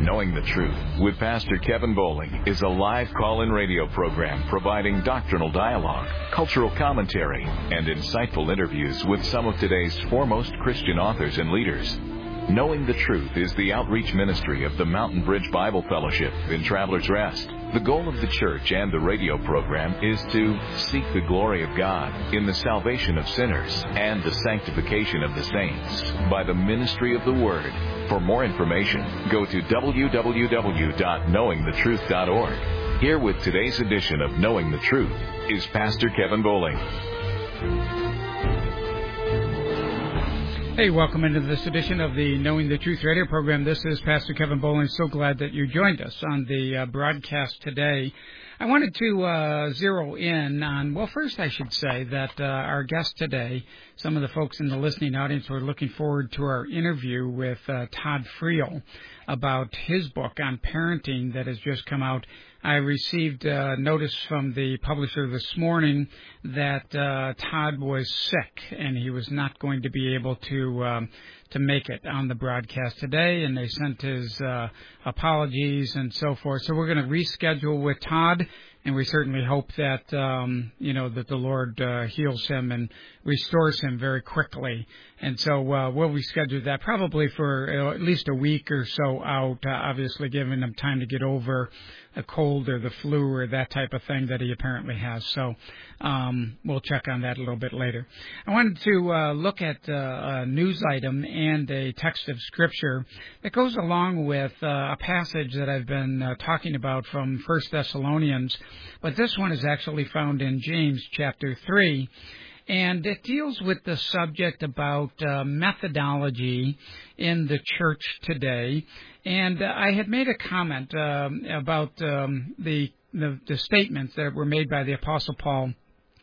Knowing the Truth with Pastor Kevin Bowling is a live call-in radio program providing doctrinal dialogue, cultural commentary, and insightful interviews with some of today's foremost Christian authors and leaders. Knowing the Truth is the outreach ministry of the Mountain Bridge Bible Fellowship in Travelers Rest. The goal of the church and the radio program is to seek the glory of God in the salvation of sinners and the sanctification of the saints by the ministry of the Word. For more information, go to www.knowingthetruth.org. Here with today's edition of Knowing the Truth is Pastor Kevin Bowling. Hey, welcome into this edition of the Knowing the Truth radio program. This is Pastor Kevin Bowling. So glad that you joined us on the broadcast today. I wanted to zero in on, well, first I should say that our guest today, some of the folks in the listening audience were looking forward to our interview with Todd Friel about his book on parenting that has just come out. I received notice from the publisher this morning that Todd was sick and he was not going to be able to make it on the broadcast today, and they sent his apologies and so forth. So we're going to reschedule with Todd, and we certainly hope that that the Lord heals him and restores him very quickly. And so we'll reschedule that probably for at least a week or so out, obviously giving him time to get over a cold or the flu or that type of thing that he apparently has. So we'll check on that a little bit later. I wanted to look at a news item and a text of Scripture that goes along with a passage that I've been talking about from 1 Thessalonians, but this one is actually found in James chapter 3. And it deals with the subject about methodology in the church today. And I had made a comment about the statements that were made by the Apostle Paul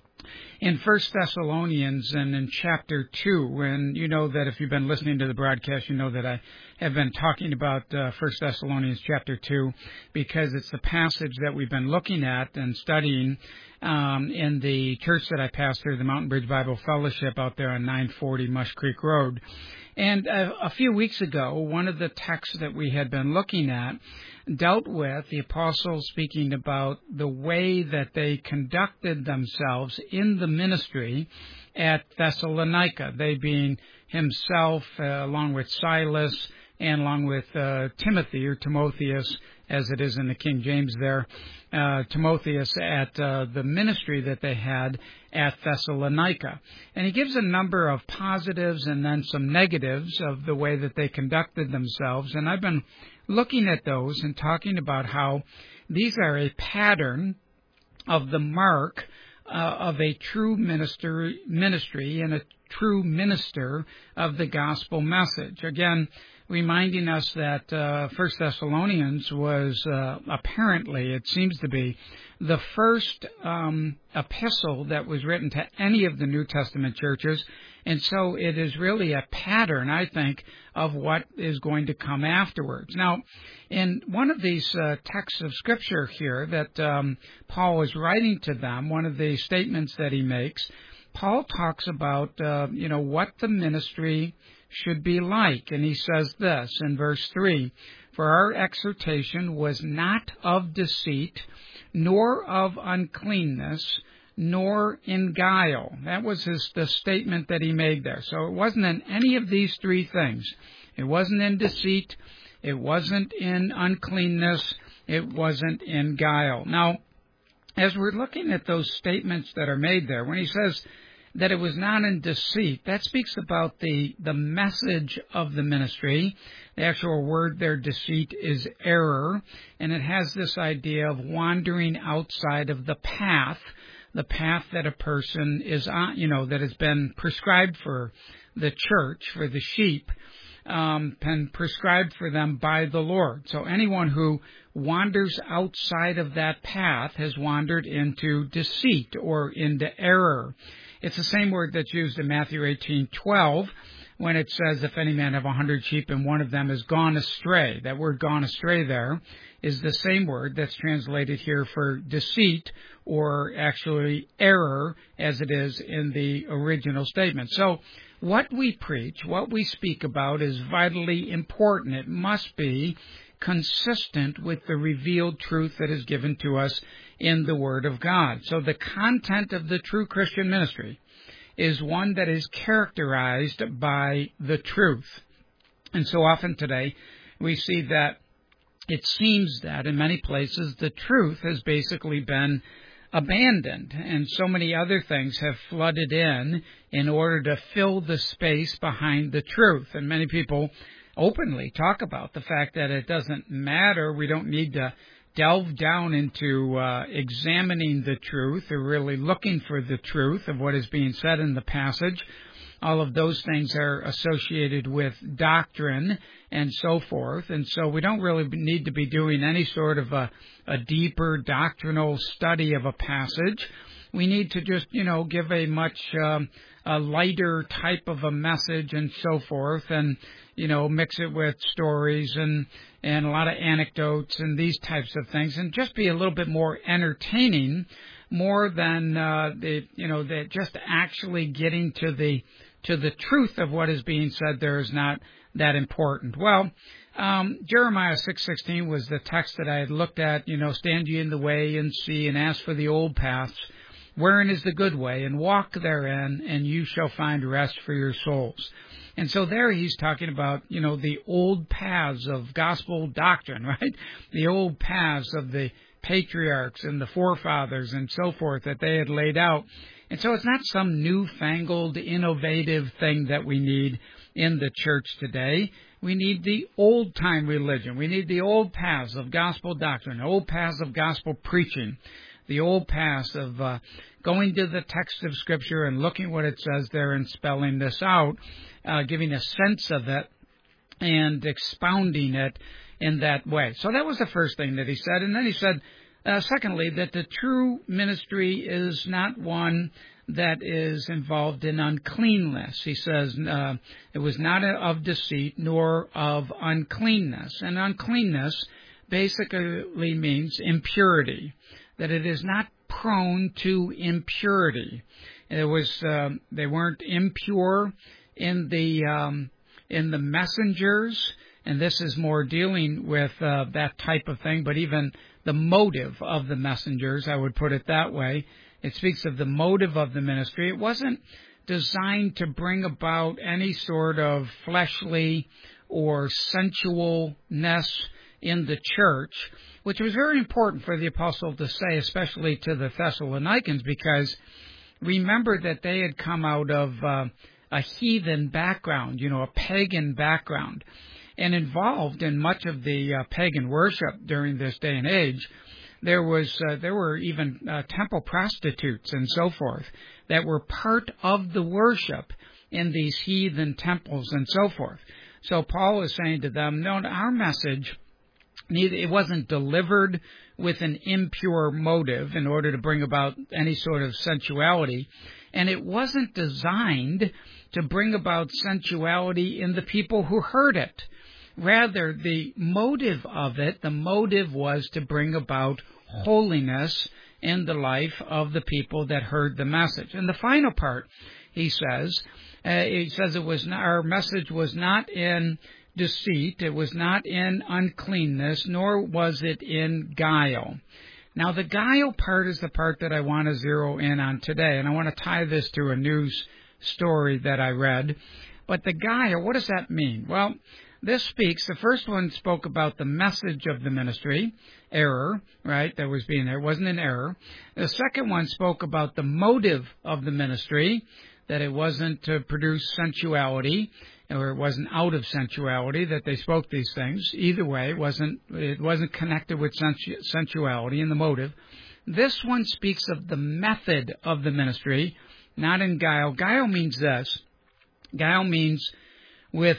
in 1 Thessalonians and in chapter 2. And you know that if you've been listening to the broadcast, you know that I have been talking about 1 Thessalonians chapter 2 because it's the passage that we've been looking at and studying in the church that I pastor, the Mountain Bridge Bible Fellowship out there on 940 Mush Creek Road. And a few weeks ago, one of the texts that we had been looking at dealt with the apostles speaking about the way that they conducted themselves in the ministry at Thessalonica, they being himself along with Silas and along with Timothy, or Timotheus, as it is in the King James there, Timotheus at the ministry that they had at Thessalonica. And he gives a number of positives and then some negatives of the way that they conducted themselves. And I've been looking at those and talking about how these are a pattern of the mark of a true ministry and a true minister of the gospel message. Again, reminding us that 1 Thessalonians was apparently, it seems to be, the first epistle that was written to any of the New Testament churches. And so it is really a pattern, I think, of what is going to come afterwards. Now, in one of these texts of Scripture here that Paul is writing to them, one of the statements that he makes, Paul talks about, what the ministry should be like. And he says this in verse 3, "For our exhortation was not of deceit, nor of uncleanness, nor in guile." That was the statement that he made there. So it wasn't in any of these three things. It wasn't in deceit. It wasn't in uncleanness. It wasn't in guile. Now, as we're looking at those statements that are made there, when he says that it was not in deceit, that speaks about the message of the ministry. The actual word there, deceit, is error, and it has this idea of wandering outside of the path that a person is on, that has been prescribed for the church, for the sheep, been prescribed for them by the Lord. So anyone who wanders outside of that path has wandered into deceit or into error. It's the same word that's used in Matthew 18:12 when it says, "If any man have 100 sheep and one of them is gone astray." That word "gone astray" there is the same word that's translated here for deceit, or actually error, as it is in the original statement. So what we preach, what we speak about, is vitally important. It must be consistent with the revealed truth that is given to us in the Word of God. So the content of the true Christian ministry is one that is characterized by the truth. And so often today we see that it seems that in many places the truth has basically been abandoned, and so many other things have flooded in order to fill the space behind the truth. And many people openly talk about the fact that it doesn't matter, we don't need to delve down into examining the truth or really looking for the truth of what is being said in the passage. All of those things are associated with doctrine and so forth. And so we don't really need to be doing any sort of a deeper doctrinal study of a passage. We need to just, give a much a lighter type of a message and so forth, and, mix it with stories and a lot of anecdotes and these types of things, and just be a little bit more entertaining, more than just actually getting to the truth of what is being said there is not that important. Well, Jeremiah 6:16 was the text that I had looked at. Stand ye in the way and see, and ask for the old paths, wherein is the good way, and walk therein, and you shall find rest for your souls. And so there he's talking about, the old paths of gospel doctrine, right? The old paths of the patriarchs and the forefathers and so forth that they had laid out. And so it's not some newfangled, innovative thing that we need in the church today. We need the old-time religion. We need the old paths of gospel doctrine, old paths of gospel preaching, the old paths of going to the text of Scripture and looking what it says there and spelling this out, giving a sense of it and expounding it in that way. So that was the first thing that he said. And then he said, secondly, that the true ministry is not one that is involved in uncleanness. He says it was not of deceit nor of uncleanness. And uncleanness basically means impurity, that it is not prone to impurity. It was they weren't impure in the messengers, and this is more dealing with that type of thing, but even the motive of the messengers, I would put it that way. It speaks of the motive of the ministry. It wasn't designed to bring about any sort of fleshly or sensualness in the church, which was very important for the apostle to say, especially to the Thessalonians, because remember that they had come out of a heathen background, a pagan background, and involved in much of the pagan worship during this day and age. There were even temple prostitutes and so forth that were part of the worship in these heathen temples and so forth. So Paul is saying to them, no, our message, it wasn't delivered with an impure motive in order to bring about any sort of sensuality, and it wasn't designed to bring about sensuality in the people who heard it. Rather, the motive of it, the motive was to bring about holiness in the life of the people that heard the message. And the final part, he says our message was not in deceit, it was not in uncleanness, nor was it in guile. Now, the guile part is the part that I want to zero in on today, and I want to tie this to a news story that I read. But the guile, what does that mean? Well, this speaks, the first one spoke about the message of the ministry, error, right, that was being there. It wasn't an error. The second one spoke about the motive of the ministry, that it wasn't to produce sensuality, or it wasn't out of sensuality that they spoke these things. Either way, it wasn't connected with sensuality in the motive. This one speaks of the method of the ministry, not in guile. Guile means this. Guile means with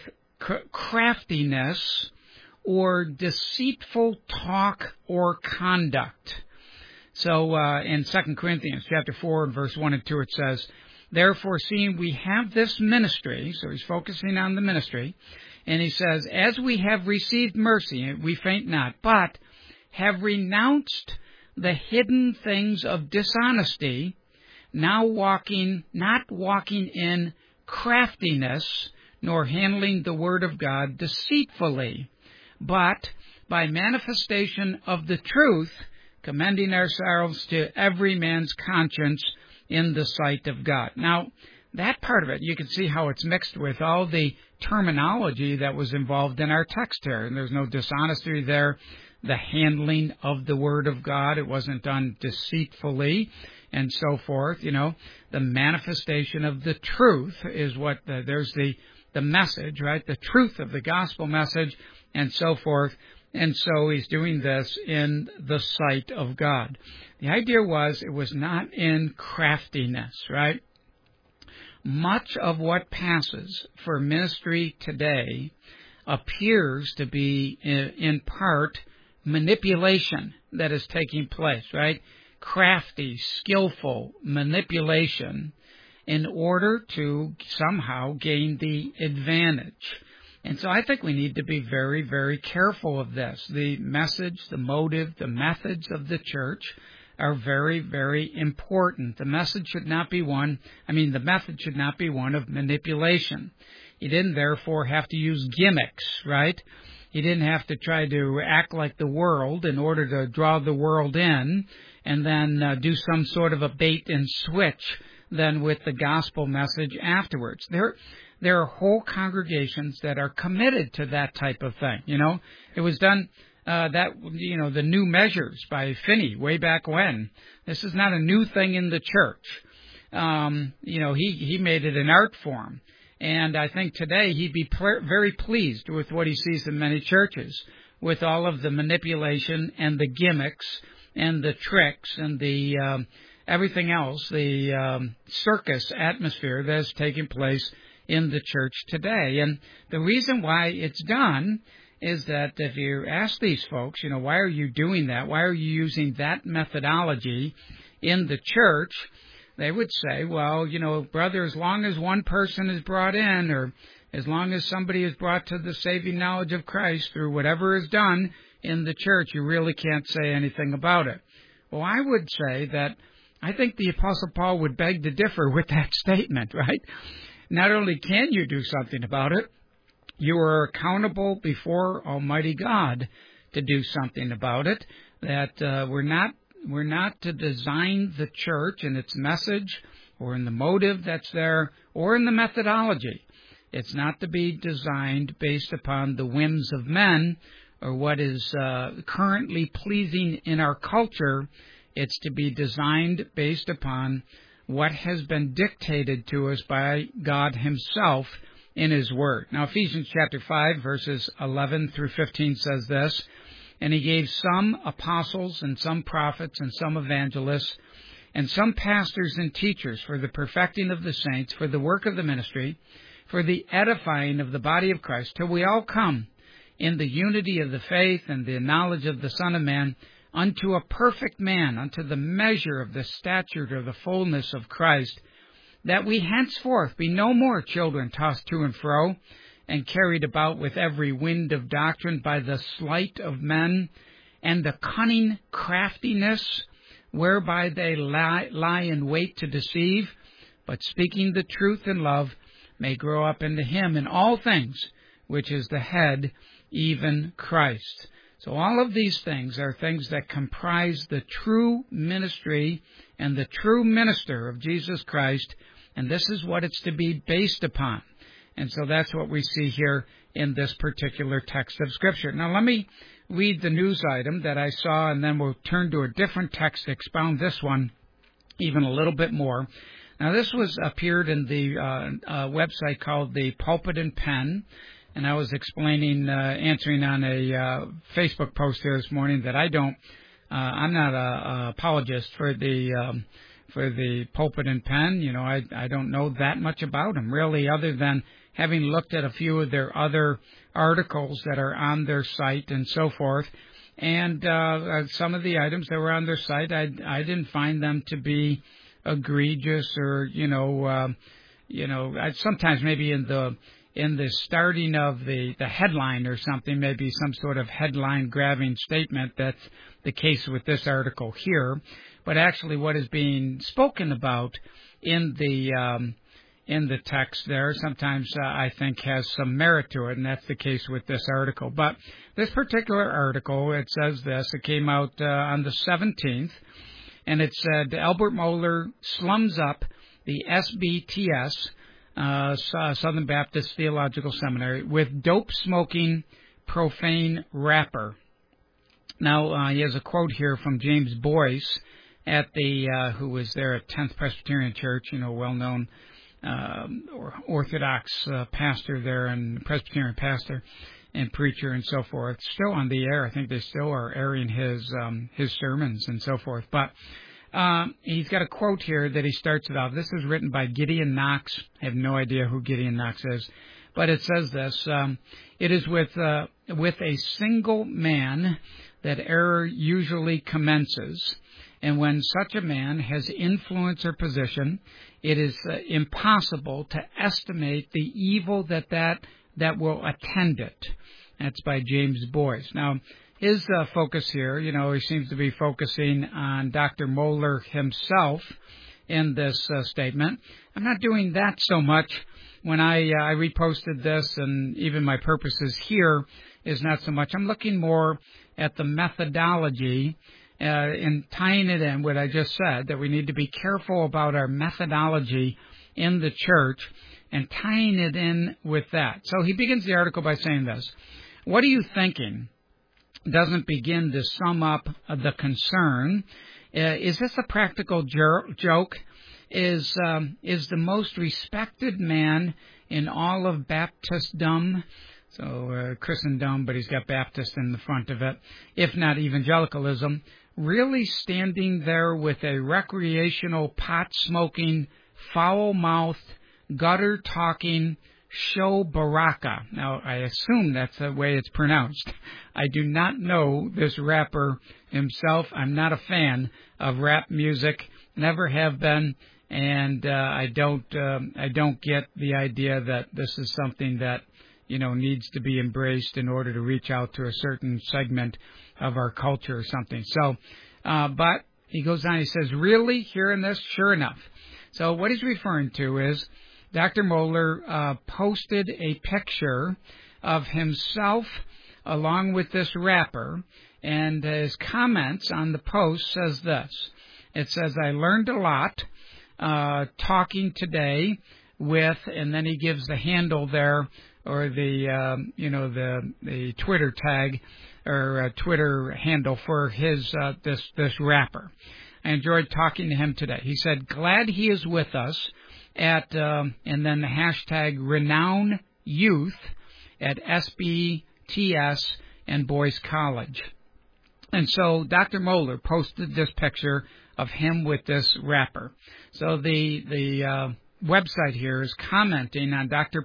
craftiness or deceitful talk or conduct. So in 2 Corinthians chapter 4 and verse 1 and 2 it says, therefore, seeing we have this ministry, so he's focusing on the ministry, and he says, as we have received mercy, we faint not, but have renounced the hidden things of dishonesty, now not walking in craftiness, nor handling the word of God deceitfully, but by manifestation of the truth, commending ourselves to every man's conscience in the sight of God. Now, that part of it, you can see how it's mixed with all the terminology that was involved in our text here. And there's no dishonesty there. The handling of the Word of God, it wasn't done deceitfully and so forth. The manifestation of the truth is what, there's the message, right? The truth of the gospel message and so forth. And so he's doing this in the sight of God. The idea was it was not in craftiness, right? Much of what passes for ministry today appears to be in part manipulation that is taking place, right? Crafty, skillful manipulation in order to somehow gain the advantage. And so I think we need to be very, very careful of this. The message, the motive, the methods of the church are very, very important. The message should not be the method should not be one of manipulation. You didn't therefore have to use gimmicks, right? You didn't have to try to act like the world in order to draw the world in and then do some sort of a bait and switch then with the gospel message afterwards. There are whole congregations that are committed to that type of thing. It was done the New Measures by Finney way back when. This is not a new thing in the church. He made it an art form. And I think today he'd be very pleased with what he sees in many churches, with all of the manipulation and the gimmicks and the tricks and the everything else, the circus atmosphere that is taking place in the church today. And the reason why it's done is that if you ask these folks, why are you doing that? Why are you using that methodology in the church? They would say, well, brother, as long as one person is brought in, or as long as somebody is brought to the saving knowledge of Christ through whatever is done in the church, you really can't say anything about it. Well, I would say that I think the Apostle Paul would beg to differ with that statement, right? Not only can you do something about it, you are accountable before Almighty God to do something about it. That we're not to design the church in its message or in the motive that's there or in the methodology. It's not to be designed based upon the whims of men or what is currently pleasing in our culture. It's to be designed based upon what has been dictated to us by God Himself in His Word. Now, Ephesians chapter 5, verses 11 through 15 says this, "And He gave some apostles and some prophets and some evangelists and some pastors and teachers for the perfecting of the saints, for the work of the ministry, for the edifying of the body of Christ, till we all come in the unity of the faith and the knowledge of the Son of Man, unto a perfect man, unto the measure of the stature of the fullness of Christ, that we henceforth be no more children tossed to and fro, and carried about with every wind of doctrine by the sleight of men, and the cunning craftiness whereby they lie in wait to deceive, but speaking the truth in love, may grow up into Him in all things, which is the head, even Christ." So all of these things are things that comprise the true ministry and the true minister of Jesus Christ, and this is what it's to be based upon. And so that's what we see here in this particular text of Scripture. Now let me read the news item that I saw, and then we'll turn to a different text to expound this one even a little bit more. Now this appeared in the website called the Pulpit and Pen. And I was answering on a Facebook post here this morning that I'm not a apologist for the Pulpit and Pen. I don't know that much about them really, other than having looked at a few of their other articles that are on their site and so forth. And some of the items that were on their site, I didn't find them to be egregious or sometimes maybe in the starting of the headline or something, maybe some sort of headline-grabbing statement. That's the case with this article here. But actually what is being spoken about in the in the text there sometimes I think has some merit to it, and that's the case with this article. But this particular article, it says this. It came out on the 17th, and it said, Albert Mohler slums up the SBTS, Southern Baptist Theological Seminary, with dope-smoking, profane rapper. Now, he has a quote here from James Boyce, at the who was there at 10th Presbyterian Church, well-known or Orthodox pastor there, and Presbyterian pastor and preacher and so forth. Still on the air. I think they still are airing his sermons and so forth. But he's got a quote here that he starts it off. This is written by Gideon Knox. I have no idea who Gideon Knox is, but it says this: "It is with a single man that error usually commences. And when such a man has influence or position, it is impossible to estimate the evil that will attend it." That's by James Boyce. Now, his focus here, he seems to be focusing on Dr. Mohler himself in this statement. I'm not doing that so much. When I reposted this, and even my purposes here is not so much. I'm looking more at the methodology and tying it in what I just said, that we need to be careful about our methodology in the church and tying it in with that. So he begins the article by saying this: "What are you thinking?" Doesn't begin to sum up the concern. Is this a practical joke? Is the most respected man in all of Baptistdom, so Christendom, but he's got Baptist in the front of it, if not evangelicalism, really standing there with a recreational, pot-smoking, foul-mouthed, gutter-talking Sho Baraka? Now, I assume that's the way it's pronounced. I do not know this rapper himself. I'm not a fan of rap music, never have been, and I don't get the idea that this is something that needs to be embraced in order to reach out to a certain segment of our culture or something. So, but he goes on, he says, really, hearing this, sure enough. So what he's referring to is Dr. Mohler posted a picture of himself along with this rapper, and his comments on the post says this. It says, "I learned a lot talking today with," and then he gives the handle there, or the Twitter tag or Twitter handle for his this rapper. "I enjoyed talking to him today." He said, "Glad he is with us at," and then the hashtag Renown Youth at SBTS and Boyce College. And so Dr. Mohler posted this picture of him with this rapper. So the website here is commenting on Dr.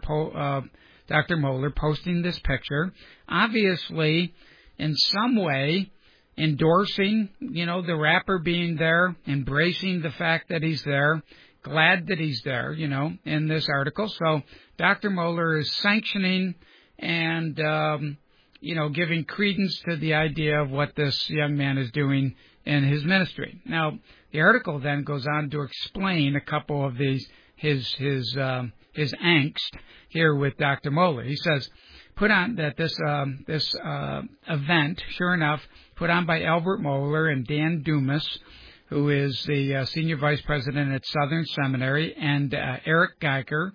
Mohler posting this picture, obviously in some way endorsing, the rapper being there, embracing the fact that he's there, glad that he's there, in this article. So Dr. Mohler is sanctioning and, giving credence to the idea of what this young man is doing in his ministry. Now, the article then goes on to explain a couple of these, his angst here with Dr. Mohler. He says, put on that this event, sure enough, put on by Albert Mohler and Dan Dumas, who is the senior vice president at Southern Seminary, and Eric Geiger.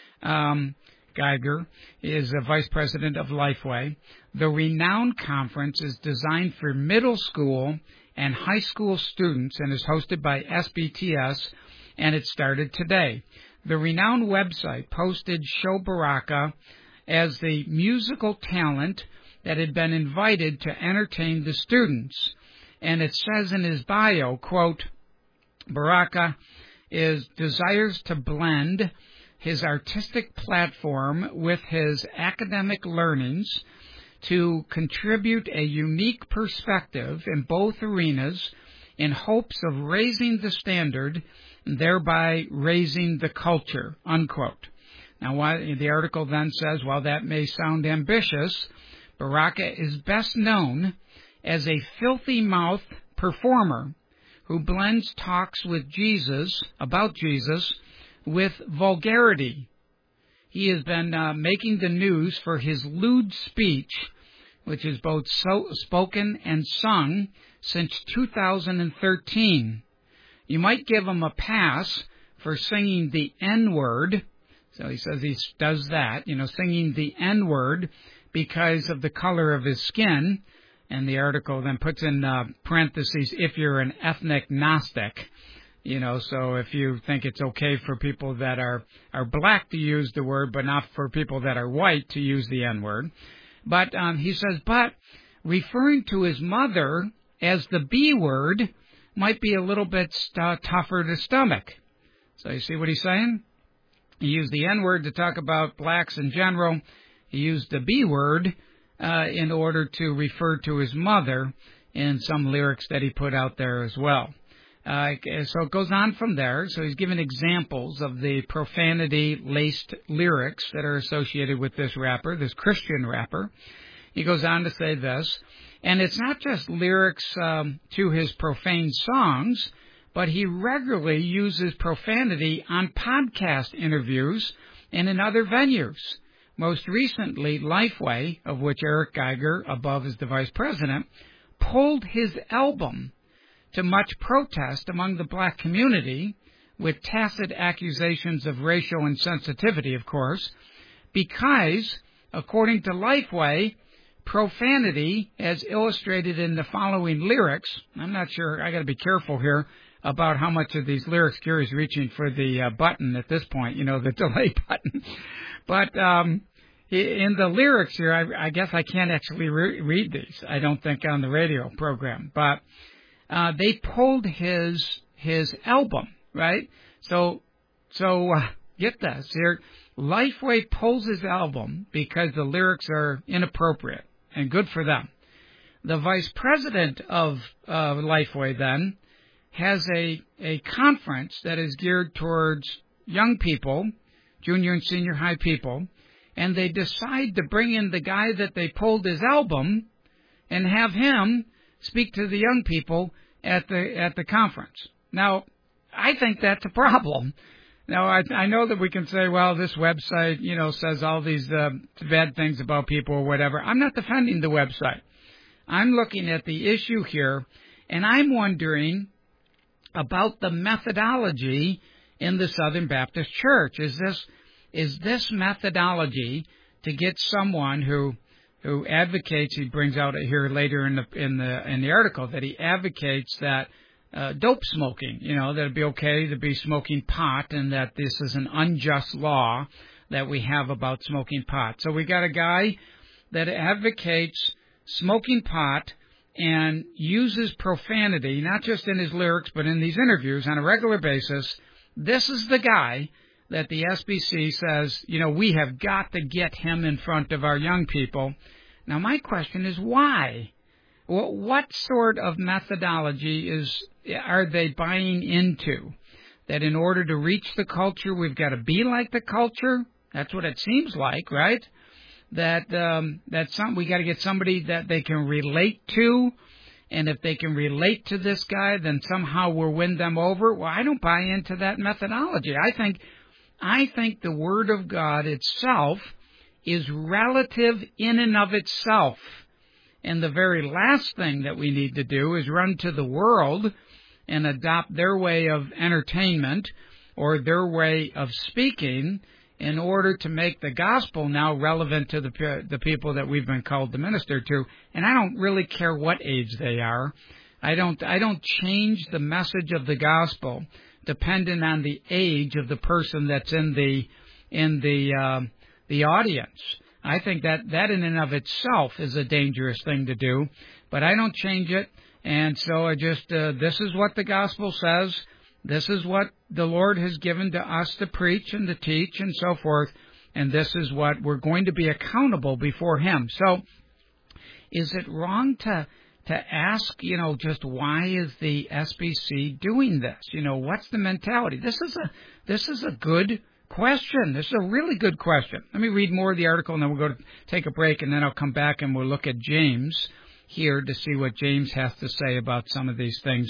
Geiger is the vice president of Lifeway. The Renown Conference is designed for middle school and high school students and is hosted by SBTS, and it started today. The Renown website posted Sho Baraka as the musical talent that had been invited to entertain the students. And it says in his bio, quote, "Baraka desires to blend his artistic platform with his academic learnings to contribute a unique perspective in both arenas in hopes of raising the standard and thereby raising the culture," unquote. Now, the article then says, while that may sound ambitious, Baraka is best known as a filthy-mouthed performer who blends talks with Jesus, about Jesus, with vulgarity. He has been making the news for his lewd speech, which is both spoken and sung, since 2013. You might give him a pass for singing the N-word. So he says he does that, singing the N-word because of the color of his skin. And the article then puts in parentheses, if you're an ethnic Gnostic. So if you think it's okay for people that are black to use the word, but not for people that are white to use the N-word. But he says, but referring to his mother as the B word might be a little bit tougher to stomach. So you see what he's saying? He used the N-word to talk about blacks in general. He used the B word in order to refer to his mother in some lyrics that he put out there as well. So it goes on from there. So he's given examples of the profanity-laced lyrics that are associated with this rapper, this Christian rapper. He goes on to say this, and it's not just lyrics to his profane songs, but he regularly uses profanity on podcast interviews and in other venues. Most recently, Lifeway, of which Eric Geiger, above, is the vice president, pulled his album to much protest among the black community, with tacit accusations of racial insensitivity, of course, because, according to Lifeway, profanity, as illustrated in the following lyrics, I'm not sure, I got to be careful here about how much of these lyrics, Gary's reaching for the button at this point, the delay button. But in the lyrics here, I guess I can't actually read these, I don't think, on the radio program. But they pulled his album, right? So get this here. Lifeway pulls his album because the lyrics are inappropriate, and good for them. The vice president of Lifeway then has a conference that is geared towards young people, junior and senior high people, and they decide to bring in the guy that they pulled his album and have him speak to the young people at the conference. Now, I think that's a problem. Now, I know that we can say, well, this website, says all these bad things about people or whatever. I'm not defending the website. I'm looking at the issue here, and I'm wondering about the methodology in the Southern Baptist Church. Is this methodology to get someone who advocates? He brings out here later in the article that he advocates that dope smoking, that it'd be okay to be smoking pot, and that this is an unjust law that we have about smoking pot. So we got a guy that advocates smoking pot and uses profanity, not just in his lyrics, but in these interviews on a regular basis. This is the guy that the SBC says, we have got to get him in front of our young people. Now, my question is why? What sort of methodology are they buying into? That in order to reach the culture, we've got to be like the culture? That's what it seems like, right? That we got to get somebody that they can relate to, and if they can relate to this guy, then somehow we'll win them over. Well, I don't buy into that methodology. I think the Word of God itself is relative in and of itself. And the very last thing that we need to do is run to the world and adopt their way of entertainment or their way of speaking in order to make the gospel now relevant to the people that we've been called to minister to. And I don't really care what age they are. I don't change the message of the gospel dependent on the age of the person that's in the audience. I think that in and of itself is a dangerous thing to do, but I don't change it. And so I just, this is what the gospel says. This is what the Lord has given to us to preach and to teach and so forth. And this is what we're going to be accountable before Him. So is it wrong to ask, just why is the SBC doing this? What's the mentality? This is a good question. This is a really good question. Let me read more of the article, and then we'll go to take a break, and then I'll come back and we'll look at James here to see what James has to say about some of these things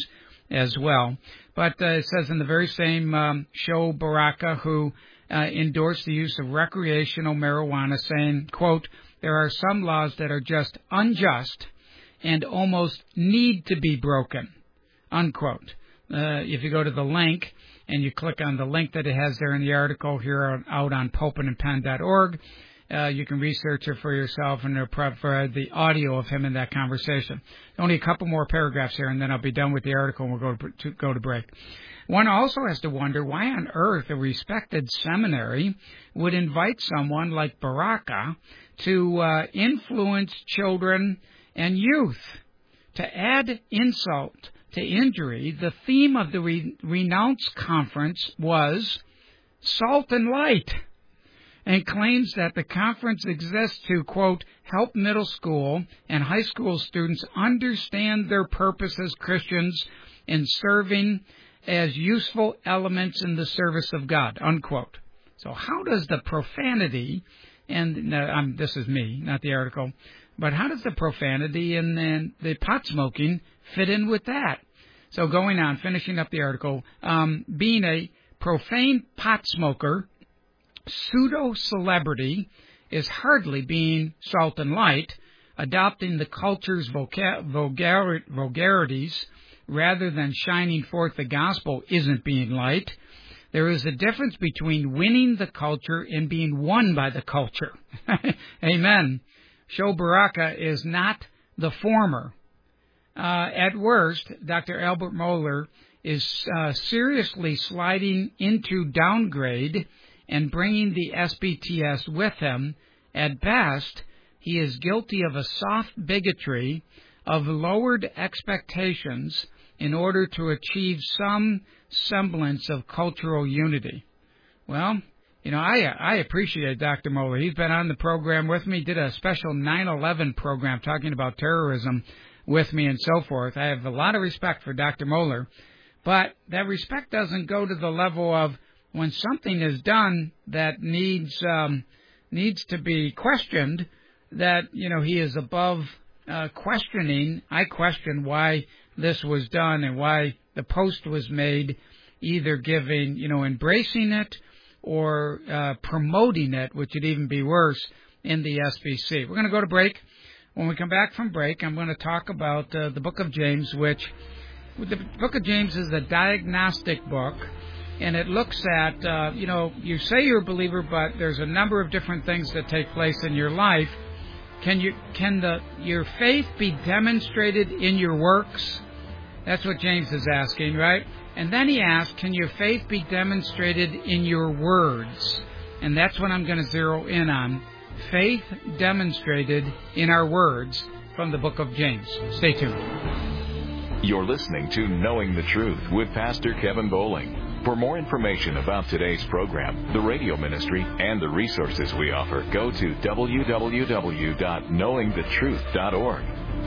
as well. But it says in the very same show, Baraka, who endorsed the use of recreational marijuana, saying, quote, "There are some laws that are just unjust and almost need to be broken," unquote. If you go to the link and you click on the link that it has there in the article here out on pulpitandpen.org, you can research it for yourself, and they'll provide the audio of him in that conversation. Only a couple more paragraphs here, and then I'll be done with the article, and we'll go to break. One also has to wonder why on earth a respected seminary would invite someone like Baraka to influence children and youth. To add insult to injury, the theme of the Renounce Conference was Salt and Light, and claims that the conference exists to, quote, "help middle school and high school students understand their purpose as Christians in serving as useful elements in the service of God," unquote. So how does the profanity, and this is me, not the article, but how does the profanity and the pot smoking fit in with that? So going on, finishing up the article, being a profane pot smoker, pseudo-celebrity is hardly being salt and light. Adopting the culture's vulgarities rather than shining forth the gospel isn't being light. There is a difference between winning the culture and being won by the culture. Amen. Show Baraka is not the former. At worst, Dr. Albert Mohler is seriously sliding into downgrade and bringing the SBTS with him. At best, he is guilty of a soft bigotry, of lowered expectations in order to achieve some semblance of cultural unity. Well, I appreciate Dr. Mohler. He's been on the program with me, did a special 9/11 program talking about terrorism with me and so forth. I have a lot of respect for Dr. Mohler, but that respect doesn't go to the level of when something is done that needs to be questioned, that, he is above questioning. I question why this was done and why the post was made, either giving, embracing it or promoting it, which would even be worse in the SBC. We're going to go to break. When we come back from break, I'm going to talk about the book of James, which the book of James is a diagnostic book. And it looks at, you say you're a believer, but there's a number of different things that take place in your life. Can your faith be demonstrated in your works? That's what James is asking, right? And then he asks, can your faith be demonstrated in your words? And that's what I'm going to zero in on. Faith demonstrated in our words from the book of James. Stay tuned. You're listening to Knowing the Truth with Pastor Kevin Bowling. For more information about today's program, the radio ministry, and the resources we offer, go to www.knowingthetruth.org.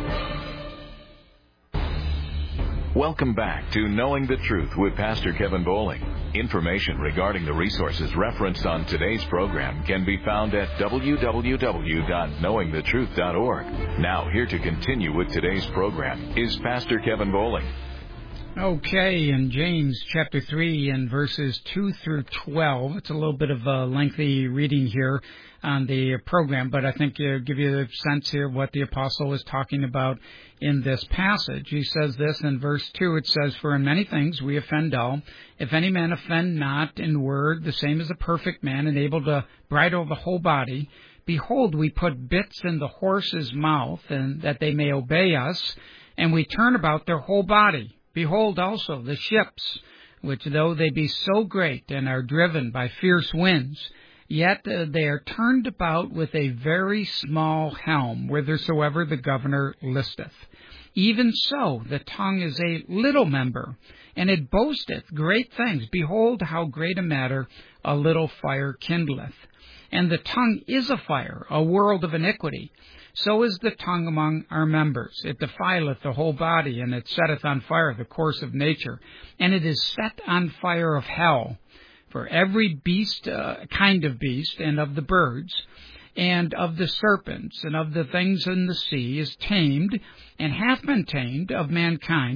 Welcome back to Knowing the Truth with Pastor Kevin Bowling. Information regarding the resources referenced on today's program can be found at www.knowingthetruth.org. Now, here to continue with today's program is Pastor Kevin Bowling. Okay, in James chapter 3 and verses 2 through 12, it's a little bit of a lengthy reading here on the program, but I think it'll give you a sense here of what the apostle is talking about in this passage. He says this in verse 2, it says, "For in many things we offend all. If any man offend not in word, the same as a perfect man, and able to bridle the whole body. Behold, we put bits in the horse's mouth, and that they may obey us, and we turn about their whole body. Behold also the ships, which though they be so great and are driven by fierce winds, yet they are turned about with a very small helm, whithersoever the governor listeth. Even so the tongue is a little member, and it boasteth great things. Behold how great a matter a little fire kindleth. And the tongue is a fire, a world of iniquity. So is the tongue among our members. It defileth the whole body, and it setteth on fire the course of nature. And it is set on fire of hell. For every beast, kind of beast, and of the birds, and of the serpents, and of the things in the sea, is tamed, and hath been tamed of mankind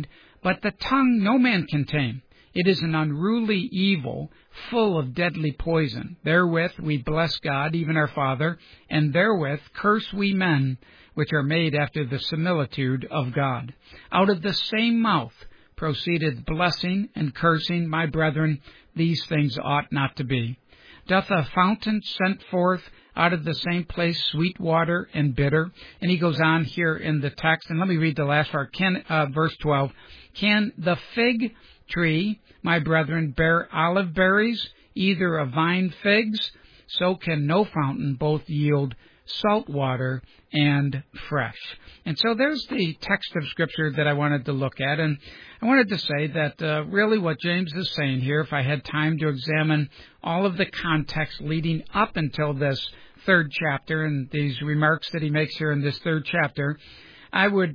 But the tongue no man can tame. It is an unruly evil, full of deadly poison. Therewith we bless God, even our Father, and therewith curse we men, which are made after the similitude of God. Out of the same mouth proceedeth blessing and cursing. My brethren, these things ought not to be. Doth a fountain send forth out of the same place sweet water and bitter? And he goes on here in the text, and let me read the last part, verse 12. Can the fig tree, my brethren, bear olive berries, either of vine figs? So can no fountain both yield salt water and fresh. And so there's the text of Scripture that I wanted to look at. And I wanted to say that really what James is saying here, if I had time to examine all of the context leading up until this third chapter and these remarks that he makes here in this third chapter, I would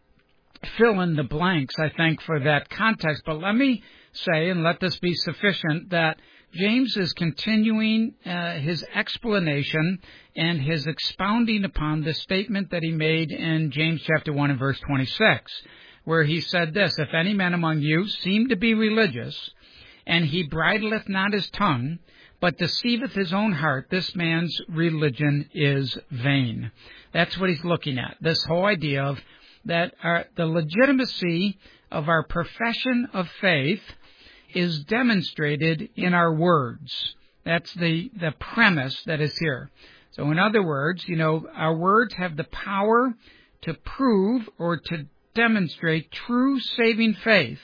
fill in the blanks, I think, for that context. But let me say, and let this be sufficient, that James is continuing his explanation and his expounding upon the statement that he made in James chapter 1 and verse 26, where he said this, If any man among you seem to be religious, and he bridleth not his tongue, but deceiveth his own heart, this man's religion is vain. That's what he's looking at, this whole idea of that the legitimacy of our profession of faith is demonstrated in our words. That's the premise that is here. So in other words, our words have the power to prove or to demonstrate true saving faith,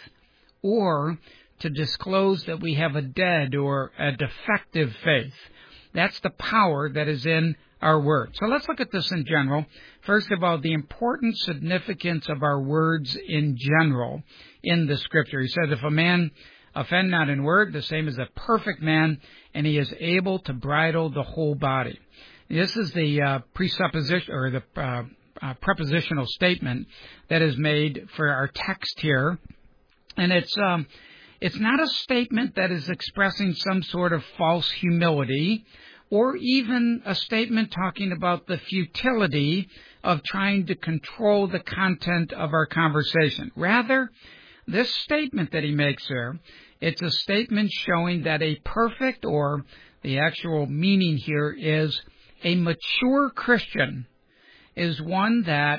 or to disclose that we have a dead or a defective faith. That's the power that is in our words. So let's look at this in general. First of all, the important significance of our words in general in the Scripture. He says, if a man offend not in word, the same as a perfect man, and he is able to bridle the whole body. This is the presupposition or the prepositional statement that is made for our text here, and it's not a statement that is expressing some sort of false humility, or even a statement talking about the futility of trying to control the content of our conversation. Rather, this statement that he makes here, it's a statement showing that a perfect, or the actual meaning here is a mature Christian, is one that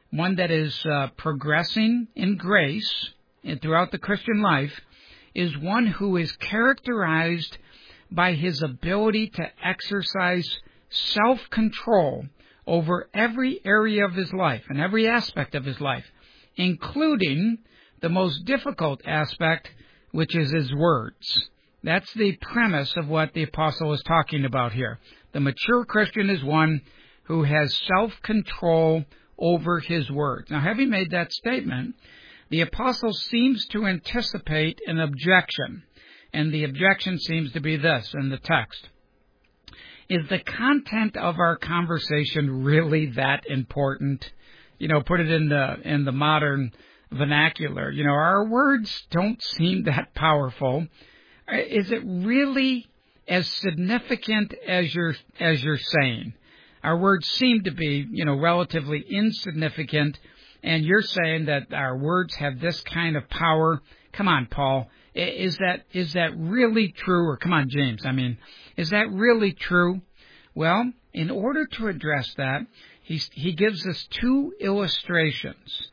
is progressing in grace and throughout the Christian life, is one who is characterized by his ability to exercise self-control over every area of his life and every aspect of his life, including the most difficult aspect, which is his words. That's the premise of what the apostle is talking about here. The mature Christian is one who has self-control over his words. Now, having made that statement, the apostle seems to anticipate an objection, and the objection seems to be this in the text. Is the content of our conversation really that important? Put it in the modern vernacular. Our words don't seem that powerful. Is it really as significant as you're saying? Our words seem to be, relatively insignificant, and you're saying that our words have this kind of power. Come on, Paul. Is that really true? Or come on, James. Is that really true? Well, in order to address that, he gives us two illustrations.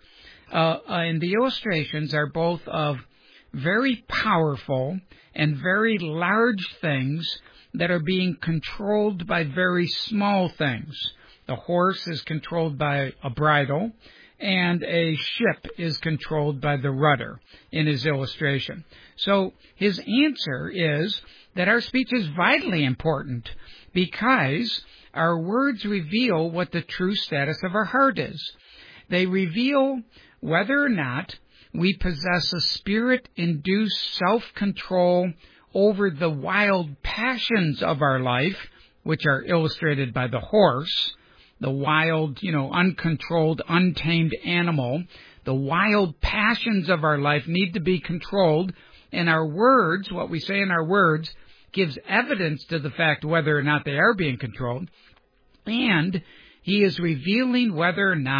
And the illustrations are both of very powerful and very large things that are being controlled by very small things. The horse is controlled by a bridle, and a ship is controlled by the rudder in his illustration. So his answer is that our speech is vitally important because our words reveal what the true status of our heart is. They reveal whether or not we possess a spirit-induced self-control over the wild passions of our life, which are illustrated by the horse, the wild, uncontrolled, untamed animal. The wild passions of our life need to be controlled, and our words, what we say in our words, gives evidence to the fact whether or not they are being controlled, and he is revealing whether or not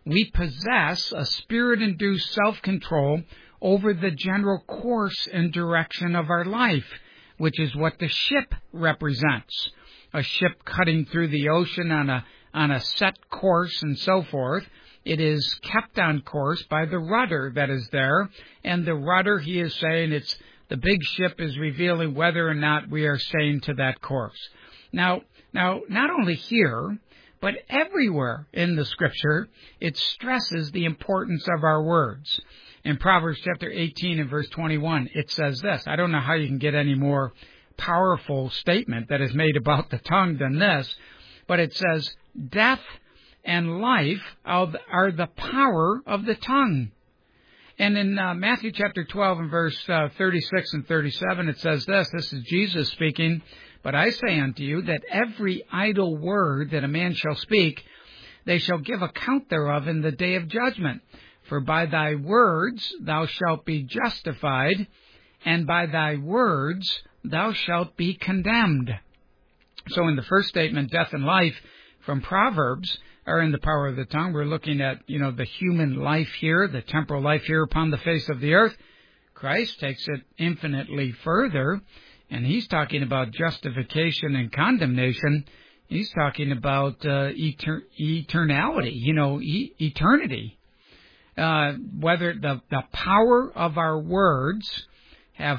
we possess a Spirit-induced self-control over the general course and direction of our life, which is what the ship represents. A ship cutting through the ocean on a set course and so forth. It is kept on course by the rudder that is there, and the rudder, he is saying, it's the big ship is revealing whether or not we are staying to that course. Now, not only here, but everywhere in the Scripture, it stresses the importance of our words. In Proverbs chapter 18 and verse 21, it says this. I don't know how you can get any more powerful statement that is made about the tongue than this, but it says, death and life are the power of the tongue. And in Matthew chapter 12 and verse 36 and 37, it says this. This is Jesus speaking. But I say unto you that every idle word that a man shall speak, they shall give account thereof in the day of judgment. For by thy words thou shalt be justified, and by thy words thou shalt be condemned. So in the first statement, death and life from Proverbs are in the power of the tongue. We're looking at, the human life here, the temporal life here upon the face of the earth. Christ takes it infinitely further, and he's talking about justification and condemnation. He's talking about eternality, eternity. Whether the power of our words have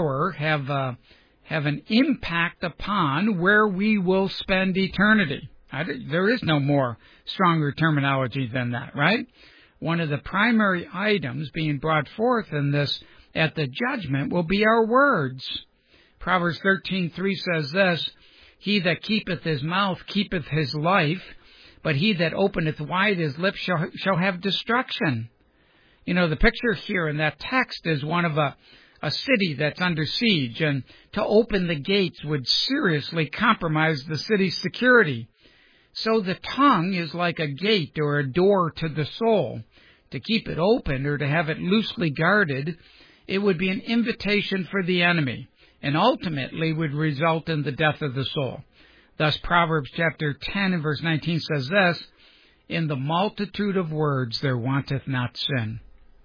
an impact upon where we will spend eternity. There is no more stronger terminology than that, right? One of the primary items being brought forth in this at the judgment will be our words. Proverbs 13:3 says this, he that keepeth his mouth keepeth his life, but he that openeth wide his lips shall have destruction. The picture here in that text is one of a city that's under siege, and to open the gates would seriously compromise the city's security. So the tongue is like a gate or a door to the soul. To keep it open or to have it loosely guarded, it would be an invitation for the enemy, and ultimately would result in the death of the soul. Thus, Proverbs chapter 10 and verse 19 says this, in the multitude of words there wanteth not sin.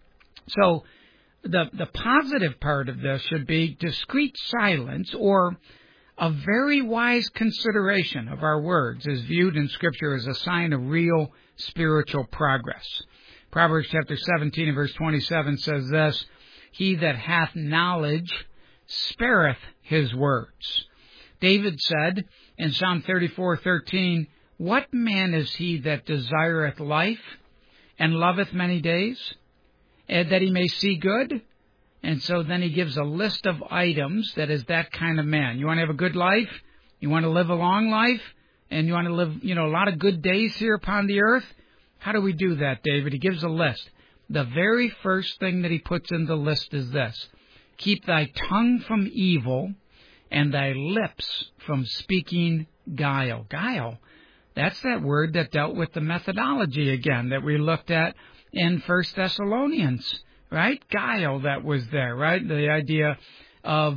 So, the positive part of this should be discreet silence or a very wise consideration of our words is viewed in Scripture as a sign of real spiritual progress. Proverbs chapter 17 and verse 27 says this, he that hath knowledge spareth his words. David said in Psalm 34:13, what man is he that desireth life and loveth many days, that he may see good? And so then he gives a list of items that is that kind of man. You want to have a good life? You want to live a long life? And you want to live, a lot of good days here upon the earth? How do we do that, David? He gives a list. The very first thing that he puts in the list is this. Keep thy tongue from evil and thy lips from speaking guile. Guile. That's that word that dealt with the methodology again that we looked at in 1 Thessalonians, right? Guile that was there, right? The idea of,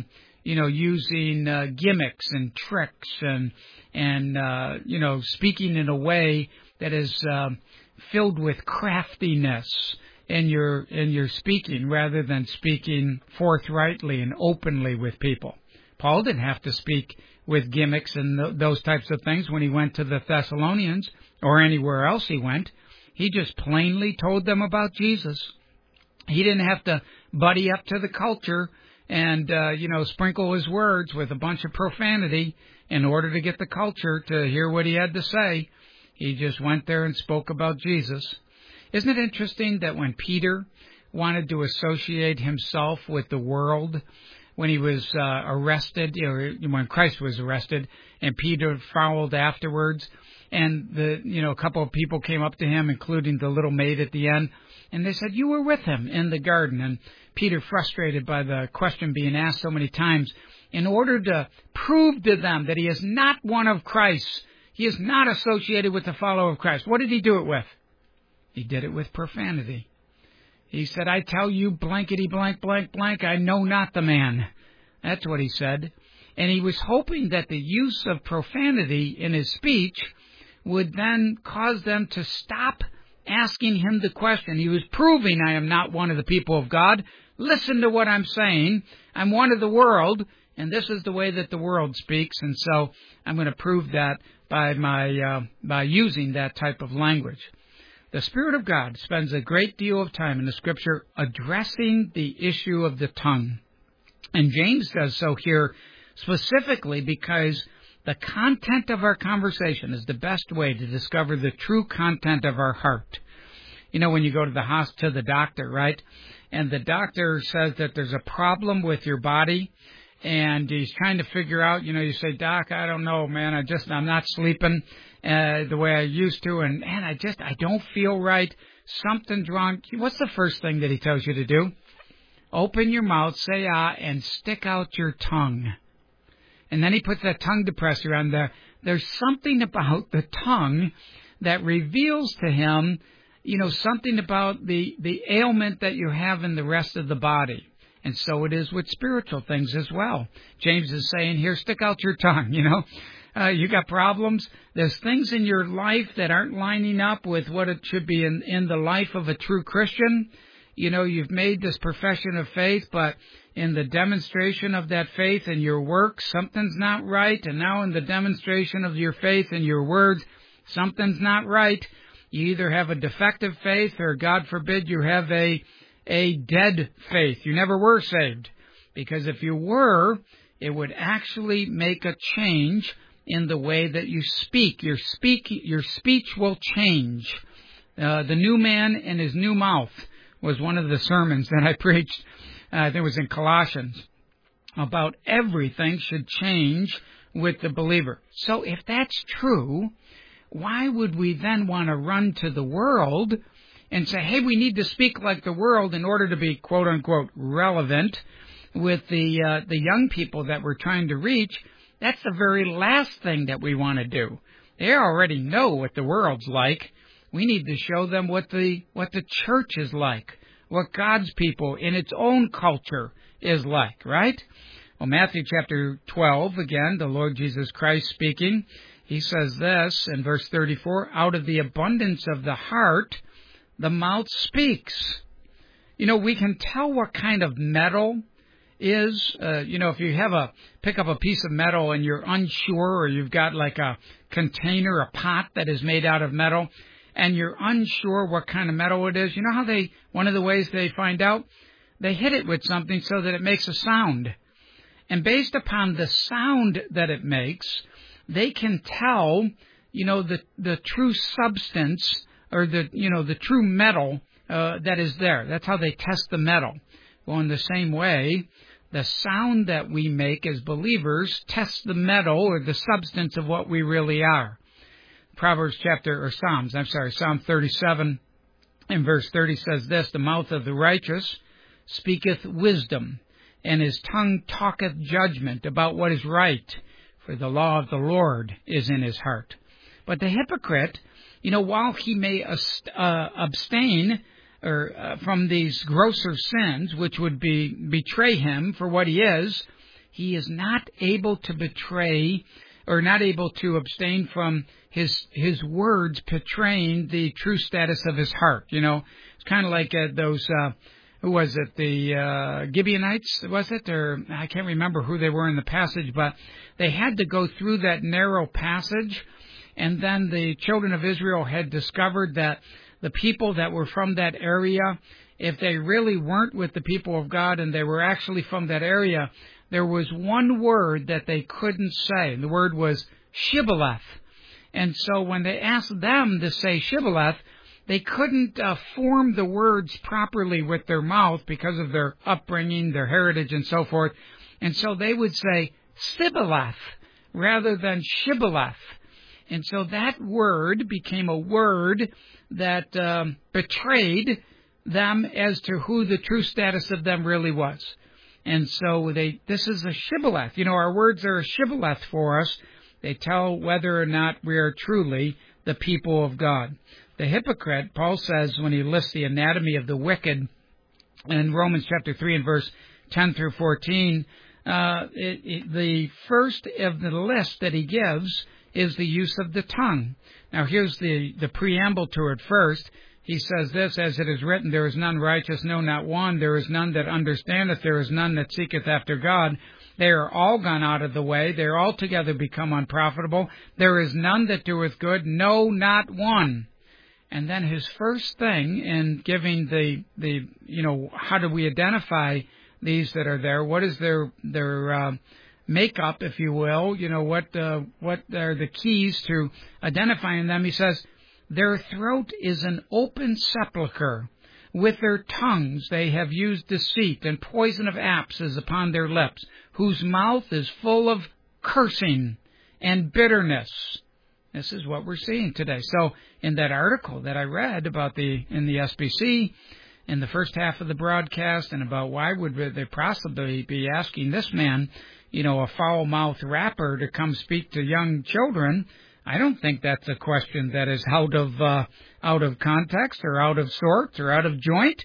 using gimmicks and tricks and speaking in a way that is filled with craftiness in your speaking rather than speaking forthrightly and openly with people. Paul didn't have to speak with gimmicks and those types of things when he went to the Thessalonians or anywhere else he went. He just plainly told them about Jesus. He didn't have to buddy up to the culture and, sprinkle his words with a bunch of profanity in order to get the culture to hear what he had to say. He just went there and spoke about Jesus. Isn't it interesting that when Peter wanted to associate himself with the world, when he was arrested, when Christ was arrested, and Peter followed afterwards, and a couple of people came up to him, including the little maid at the end, and they said, you were with him in the garden. And Peter, frustrated by the question being asked so many times, in order to prove to them that he is not one of Christ's, he is not associated with the follower of Christ. What did he do it with? He did it with profanity. He said, I tell you, blankety blank, blank, blank, I know not the man. That's what he said. And he was hoping that the use of profanity in his speech would then cause them to stop asking him the question. He was proving, I am not one of the people of God. Listen to what I'm saying. I'm one of the world, and this is the way that the world speaks, and so I'm going to prove that by using that type of language. The Spirit of God spends a great deal of time in the Scripture addressing the issue of the tongue. And James does so here specifically because the content of our conversation is the best way to discover the true content of our heart. You know, when you go to the doctor, right? And the doctor says that there's a problem with your body, and he's trying to figure out, you say, Doc, I don't know, man, I'm not sleeping the way I used to, and man, I don't feel right. Something's wrong. What's the first thing that he tells you to do? Open your mouth, say ah, and stick out your tongue. And then he puts that tongue depressor on there. There's something about the tongue that reveals to him, something about the ailment that you have in the rest of the body. And so it is with spiritual things as well. James is saying here, stick out your tongue, you got problems. There's things in your life that aren't lining up with what it should be in the life of a true Christian. You've made this profession of faith, but in the demonstration of that faith and your work, something's not right. And now in the demonstration of your faith and your words, something's not right. You either have a defective faith or, God forbid, you have a dead faith. You never were saved. Because if you were, it would actually make a change in the way that you speak. Your speech will change. The new man and his new mouth was one of the sermons that I preached. I think it was in Colossians, about everything should change with the believer. So if that's true, why would we then want to run to the world and say, hey, we need to speak like the world in order to be, quote unquote, relevant with the young people that we're trying to reach? That's the very last thing that we want to do. They already know what the world's like. We need to show them what the church is like, what God's people in its own culture is like, right? Well, Matthew chapter 12, again, the Lord Jesus Christ speaking, he says this in verse 34, out of the abundance of the heart, the mouth speaks. We can tell what kind of metal is, if you pick up a piece of metal and you're unsure, or you've got like a container, a pot that is made out of metal, and you're unsure what kind of metal it is, you know how one of the ways they find out? They hit it with something so that it makes a sound. And based upon the sound that it makes, they can tell, the true substance, or the true metal that is there. That's how they test the metal. Well, in the same way, the sound that we make as believers tests the metal or the substance of what we really are. Psalm 37 in verse 30 says this, the mouth of the righteous speaketh wisdom, and his tongue talketh judgment about what is right, for the law of the Lord is in his heart. But the hypocrite, while he may abstain from these grosser sins, which would betray him for what he is not able to betray, or not able to abstain from his words betraying the true status of his heart. It's kind of like those, who was it, the Gibeonites, was it? Or I can't remember who they were in the passage, but they had to go through that narrow passage, and then the children of Israel had discovered that the people that were from that area, if they really weren't with the people of God and they were actually from that area, there was one word that they couldn't say, and the word was shibboleth. And so when they asked them to say shibboleth, they couldn't form the words properly with their mouth because of their upbringing, their heritage, and so forth. And so they would say sibboleth rather than shibboleth. And so that word became a word that betrayed them as to who the true status of them really was. And so this is a shibboleth. Our words are a shibboleth for us. They tell whether or not we are truly the people of God. The hypocrite, Paul says, when he lists the anatomy of the wicked in Romans chapter 3 and verse 10 through 14, the first of the list that he gives is the use of the tongue. Now, here's the preamble to it first. He says this, as it is written, there is none righteous, no, not one. There is none that understandeth. There is none that seeketh after God. They are all gone out of the way. They are altogether become unprofitable. There is none that doeth good, no, not one. And then his first thing in giving the how do we identify these that are there? What is their makeup, if you will? What are the keys to identifying them? He says, their throat is an open sepulchre. With their tongues they have used deceit, and poison of apes is upon their lips, whose mouth is full of cursing and bitterness. This is what we're seeing today. So in that article that I read about in the SBC, in the first half of the broadcast, and about why would they possibly be asking this man, a foul-mouthed rapper, to come speak to young children, I don't think that's a question that is out of context or out of sorts or out of joint.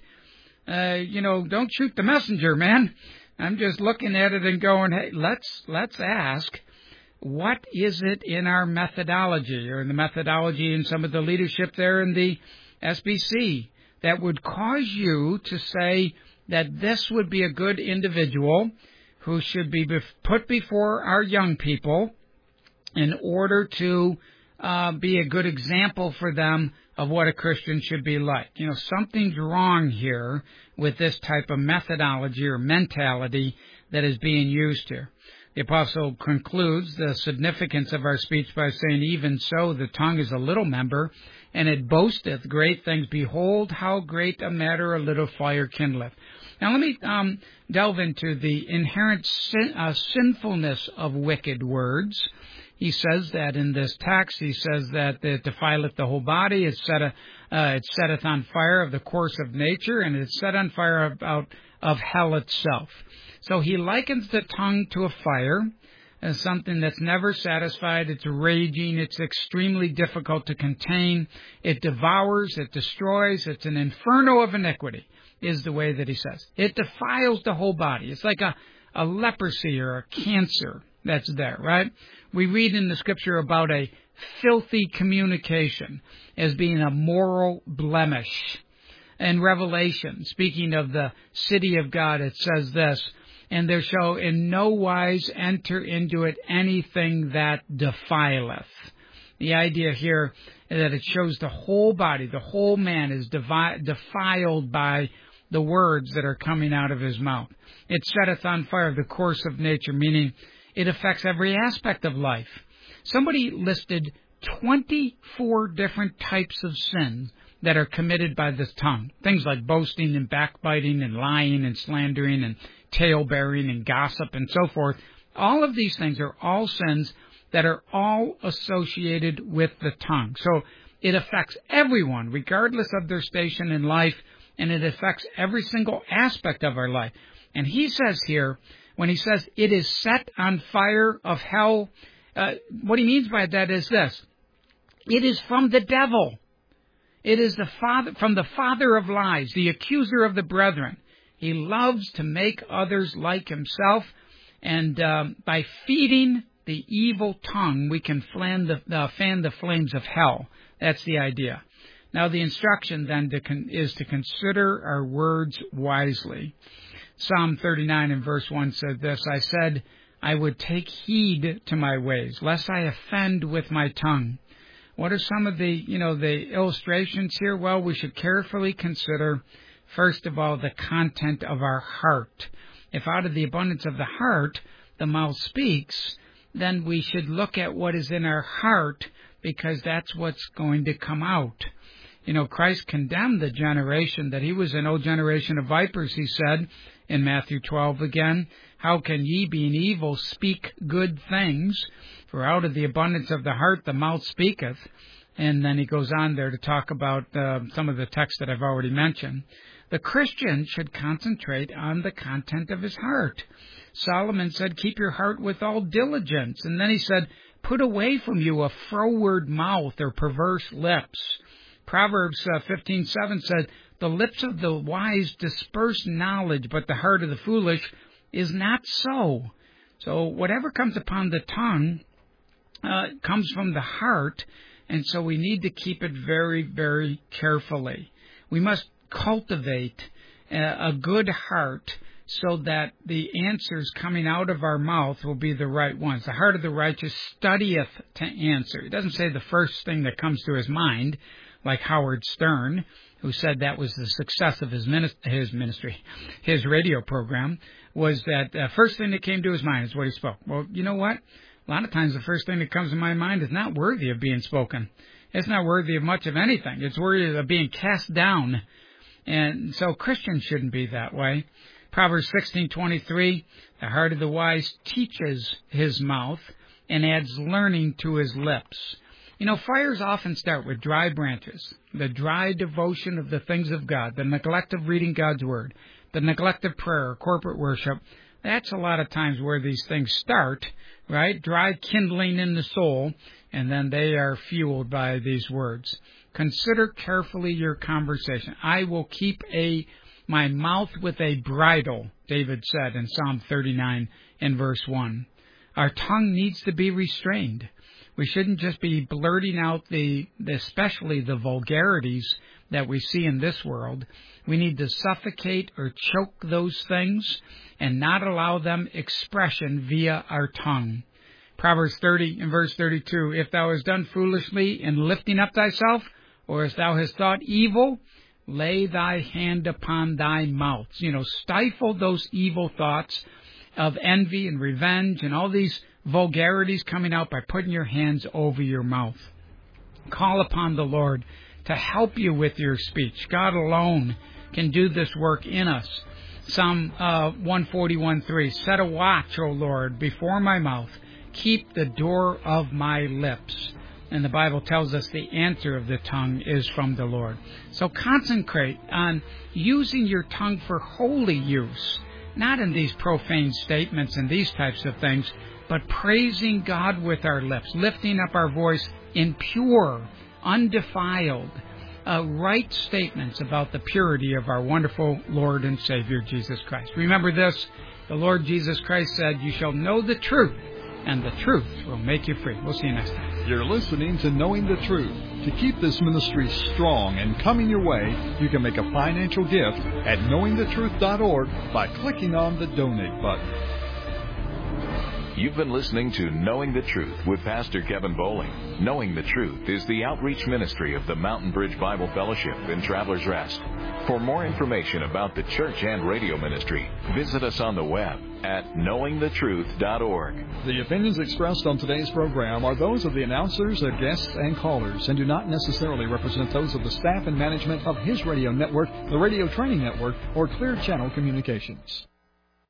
Don't shoot the messenger, man. I'm just looking at it and going, hey, let's ask, what is it in our methodology, or in the methodology in some of the leadership there in the SBC, that would cause you to say that this would be a good individual who should be put before our young people in order to be a good example for them of what a Christian should be like. Something's wrong here with this type of methodology or mentality that is being used here. The apostle concludes the significance of our speech by saying, even so, the tongue is a little member, and it boasteth great things. Behold, how great a matter a little fire kindleth. Now let me delve into the inherent sinfulness of wicked words. He says that in this text. He says that it defileth the whole body. It setteth on fire of the course of nature, and it set on fire of hell itself. So he likens the tongue to a fire, as something that's never satisfied. It's raging. It's extremely difficult to contain. It devours. It destroys. It's an inferno of iniquity, is the way that he says. It defiles the whole body. It's like a leprosy or a cancer that's there, right? We read in the Scripture about a filthy communication as being a moral blemish. In Revelation, speaking of the city of God, it says this, and there shall in no wise enter into it anything that defileth. The idea here is that it shows the whole body, the whole man is defiled by the words that are coming out of his mouth. It setteth on fire the course of nature, meaning it affects every aspect of life. Somebody listed 24 different types of sins that are committed by this tongue. Things like boasting and backbiting and lying and slandering and tale-bearing and gossip and so forth. All of these things are all sins that are all associated with the tongue. So it affects everyone, regardless of their station in life, and it affects every single aspect of our life. And he says here, when he says it is set on fire of hell, what he means by that is this. It is from the devil. It is from the father of lies, the accuser of the brethren. He loves to make others like himself, and by feeding the evil tongue, we can fan the flames of hell. That's the idea. Now, the instruction then is to consider our words wisely. Psalm 39 and verse 1 said this, I said, I would take heed to my ways, lest I offend with my tongue. What are some of the illustrations here? Well, we should carefully consider, first of all, the content of our heart. If out of the abundance of the heart, the mouth speaks, then we should look at what is in our heart, because that's what's going to come out. Christ condemned the generation that he was an old generation of vipers, he said in Matthew 12 again. How can ye, being evil, speak good things? For out of the abundance of the heart the mouth speaketh. And then he goes on there to talk about some of the texts that I've already mentioned. The Christian should concentrate on the content of his heart. Solomon said, keep your heart with all diligence. And then he said, put away from you a froward mouth or perverse lips. Proverbs 15:7 said, the lips of the wise disperse knowledge, but the heart of the foolish is not so. So whatever comes upon the tongue comes from the heart, and so we need to keep it very, very carefully. We must cultivate a good heart so that the answers coming out of our mouth will be the right ones. The heart of the righteous studieth to answer. It doesn't say the first thing that comes to his mind, like Howard Stern, who said that was the success of his radio program, was that the first thing that came to his mind is what he spoke. Well, you know what? A lot of times the first thing that comes to my mind is not worthy of being spoken. It's not worthy of much of anything. It's worthy of being cast down. And so Christians shouldn't be that way. Proverbs 16:23, the heart of the wise teaches his mouth and adds learning to his lips. You know, fires often start with dry branches, the dry devotion of the things of God, the neglect of reading God's Word, the neglect of prayer, corporate worship. That's a lot of times where these things start, right? Dry kindling in the soul, and then they are fueled by these words. Consider carefully your conversation. I will keep my mouth with a bridle, David said in Psalm 39 in verse 1. Our tongue needs to be restrained. We shouldn't just be blurting out especially the vulgarities that we see in this world. We need to suffocate or choke those things and not allow them expression via our tongue. Proverbs 30 and verse 32, if thou hast done foolishly in lifting up thyself, or if thou hast thought evil, lay thy hand upon thy mouth. You know, stifle those evil thoughts of envy and revenge and all these vulgarities coming out by putting your hands over your mouth. Call upon the Lord to help you with your speech. God alone can do this work in us. Psalm 141:3, set a watch, O Lord, before my mouth. Keep the door of my lips. And the Bible tells us the answer of the tongue is from the Lord. So concentrate on using your tongue for holy use, not in these profane statements and these types of things, but praising God with our lips, lifting up our voice in pure, undefiled, right statements about the purity of our wonderful Lord and Savior, Jesus Christ. Remember this, the Lord Jesus Christ said, you shall know the truth, and the truth will make you free. We'll see you next time. You're listening to Knowing the Truth. To keep this ministry strong and coming your way, you can make a financial gift at knowingthetruth.org by clicking on the donate button. You've been listening to Knowing the Truth with Pastor Kevin Bowling. Knowing the Truth is the outreach ministry of the Mountain Bridge Bible Fellowship in Travelers Rest. For more information about the church and radio ministry, visit us on the web at knowingthetruth.org. The opinions expressed on today's program are those of the announcers, their guests, and callers, and do not necessarily represent those of the staff and management of His Radio Network, the Radio Training Network, or Clear Channel Communications.